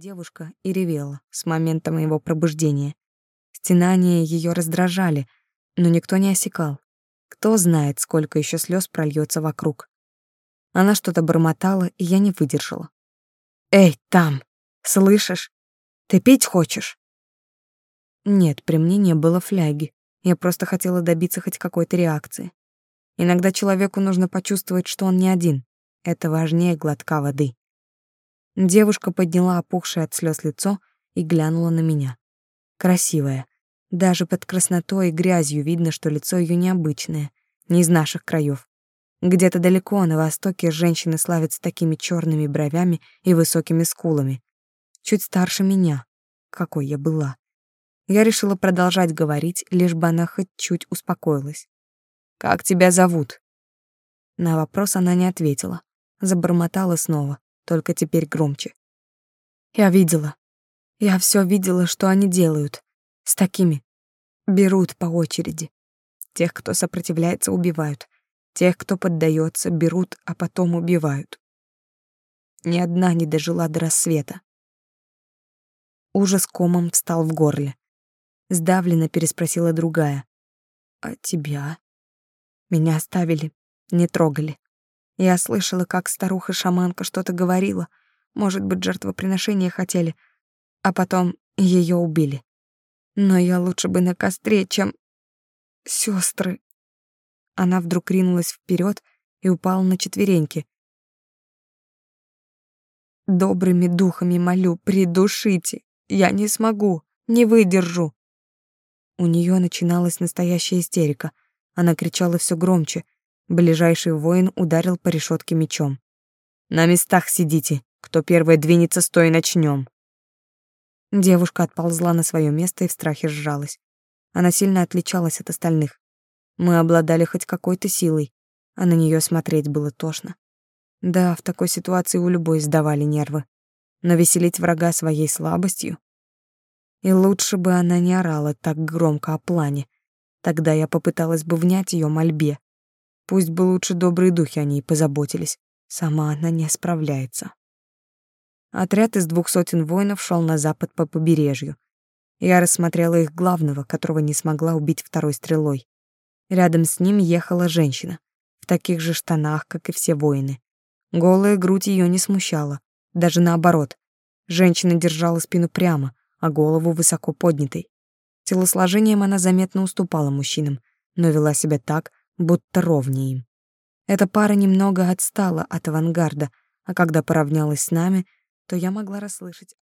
девушка и ревела с момента моего пробуждения. Стенания ее раздражали, но никто не осекал. Кто знает, сколько еще слез прольется вокруг. Она что-то бормотала, и я не выдержала. «Эй, там! Слышишь? Ты пить хочешь?» Нет, при мне не было фляги. Я просто хотела добиться хоть какой-то реакции. Иногда человеку нужно почувствовать, что он не один. Это важнее глотка воды. Девушка подняла опухшее от слез лицо и глянула на меня. Красивая. Даже под краснотой и грязью видно, что лицо ее необычное, не из наших краев. Где-то далеко на востоке женщины славятся такими черными бровями и высокими скулами. Чуть старше меня. Какой я была. Я решила продолжать говорить, лишь бы она хоть чуть успокоилась. «Как тебя зовут?» На вопрос она не ответила. Забормотала снова, только теперь громче. «Я видела. Я все видела, что они делают. С такими. Берут по очереди. Тех, кто сопротивляется, убивают. Тех, кто поддается, берут, а потом убивают. Ни одна не дожила до рассвета». Ужас комом встал в горле. Сдавленно переспросила другая. «А тебя?» Меня оставили, не трогали. Я слышала, как старуха-шаманка что-то говорила. Может быть, жертвоприношение хотели, а потом ее убили. Но я лучше бы на костре, чем... Сестры. Она вдруг ринулась вперед и упала на четвереньки. «Добрыми духами молю, придушите. Я не смогу, не выдержу». У нее начиналась настоящая истерика. Она кричала все громче. Ближайший воин ударил по решетке мечом. «На местах сидите. Кто первый двинется, с той начнем». Девушка отползла на свое место и в страхе сжалась. Она сильно отличалась от остальных. Мы обладали хоть какой-то силой, а на нее смотреть было тошно. Да, в такой ситуации у любой сдавали нервы. Но веселить врага своей слабостью... И лучше бы она не орала так громко о плане. Тогда я попыталась бы внять ее мольбе. Пусть бы лучше добрые духи о ней позаботились. Сама она не справляется. Отряд из 200 воинов шел на запад по побережью. Я рассмотрела их главного, которого не смогла убить второй стрелой. Рядом с ним ехала женщина, в таких же штанах, как и все воины. Голая грудь ее не смущала, даже наоборот. Женщина держала спину прямо, а голову высоко поднятой. Телосложением она заметно уступала мужчинам, но вела себя так, будто ровнее им. Эта пара немного отстала от авангарда, а когда поравнялась с нами, то я могла расслышать